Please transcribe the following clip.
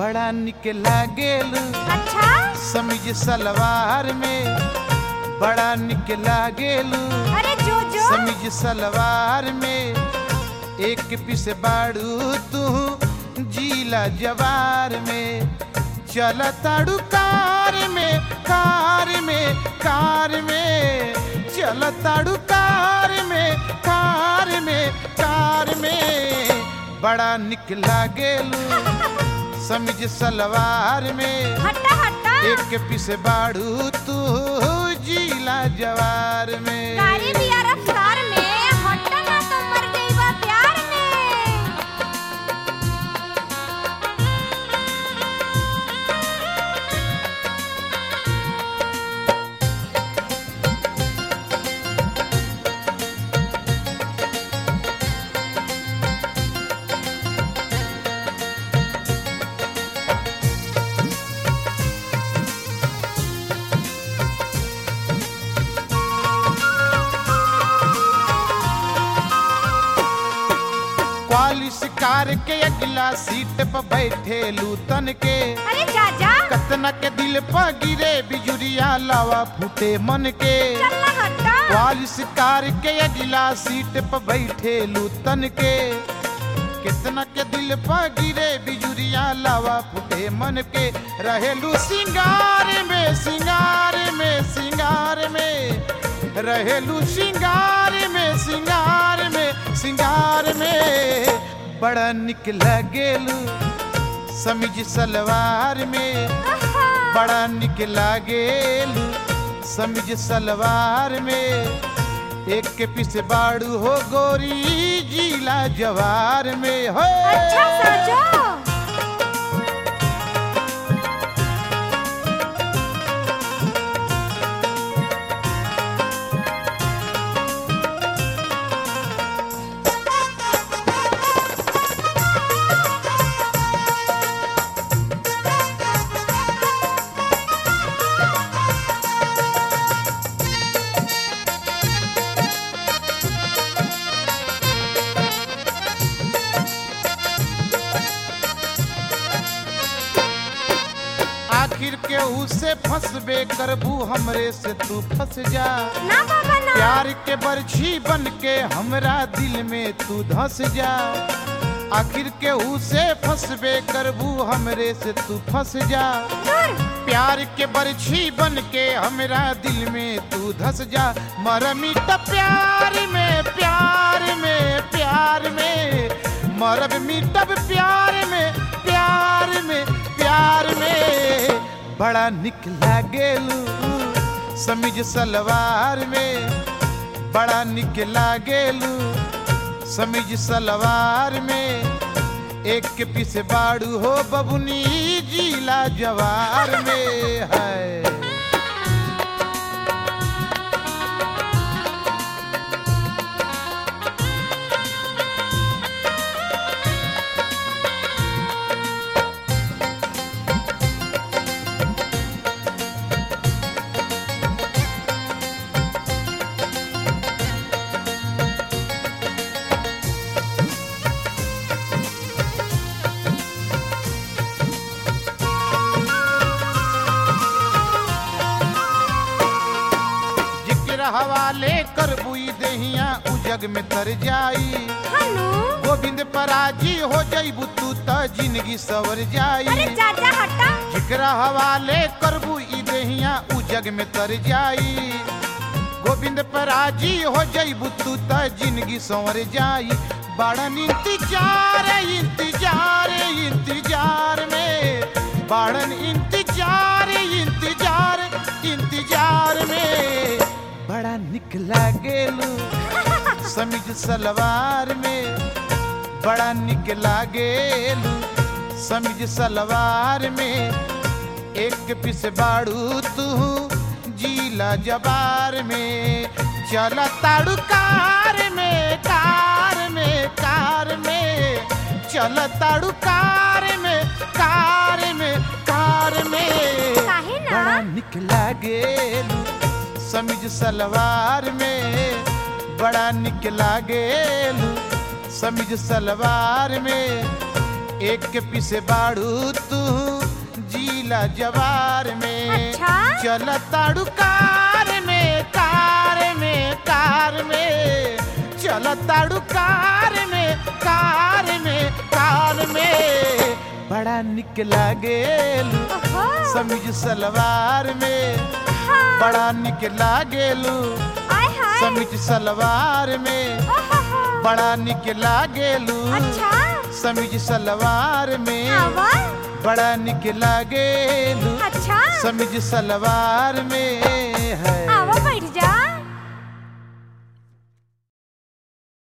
बड़ा निक लागेलू अच्छा समीज सलवार में बड़ा निक लागेलू अरे जो समीज सलवार में एक पीस बाड़ू तू जीला जवार में चल ताड़ू कार में कार में कार में चल ताड़ू कार में कार में कार में बड़ा निक लागेलू समीज सलवार में हटा हटा एक पीस बाड़ू तू जीला जवार में कारी बिया रफ्तार में हटा ना तो मर गईबा प्यार में कार के अगला सीट पर बैठे लूतन के अरे जाजा कतना के दिल पर गिरे बिजुरिया लावा फूटे मन के चल हटा वालिस कार के अगला सीट पर बैठे लूतन के कितना के दिल पर गिरे बिजुरिया लावा फूटे मन के रहेलू सिंगार में सिंगार में सिंगार में रहेलू सिंगार में सिंगार में सिंगार में बड़ा निक लागेलू समीज सलवार में बड़ा निक लागेलू समीज सलवार में एक के पीछे बाड़ू हो गोरी जीला जवार में हो अच्छा साजो आखिर के उसे फंसबे करबू हमरे से तू फंस जा ना बाबा ना प्यार के बरछी बन के हमरा दिल में तू धंस जा आखिर के उसे फंसबे करबू हमरे से तू फंस जा प्यार के बरछी बन के हमरा दिल में तू धंस जा मर मिट प्यार में प्यार में प्यार में मरब मिटब प्यार में प्यार में प्यार में बड़ा निक लागेलू समीज सलवार में बड़ा निक लागेलू समीज सलवार में एक के पीछे बाड़ू हो बबुनी जीला जवार में है हवाले कर बुई दहिया उजग में तर जाई हनु गोविंद पराजी हो जाइबू तू त जिंदगी सवर जाई अरे जाजा हटा जिकरा हवाले कर बुई दहिया उजग में तर जाई गोविंद पराजी हो जाइबू तू त जिंदगी सवर जाई बड़न इंतजार इंतजार इंतजार में बड़न इंतजार इंतजार इंतजार में बड़ा निक लागेलू समीज सलवार में बड़ा निक लागेलू समीज सलवार में एक पीस बाड़ू तू जीला जवार में चल ताड़ू कार में कार में कार में चल ताड़ू कार में कार में कार में काहे ना बड़ा निक लागेलू समीज सलवार में बड़ा निक लागेलू समीज सलवार में एक के पीछे बाड़ू तू जीला जवार में। अच्छा? चल ताड़ू कार में कार में कार में, चल ताड़ू कार में कार में कार में। बड़ा निक लागेलू ओहो। समीज सलवार में, हाँ। बड़ा निक लागेलू आय हाय। समीज सलवार में, ओहो। बड़ा निक लागेलू अच्छा। समीज सलवार में, आवा। बड़ा निक लागेलू अच्छा। समीज सलवार में है।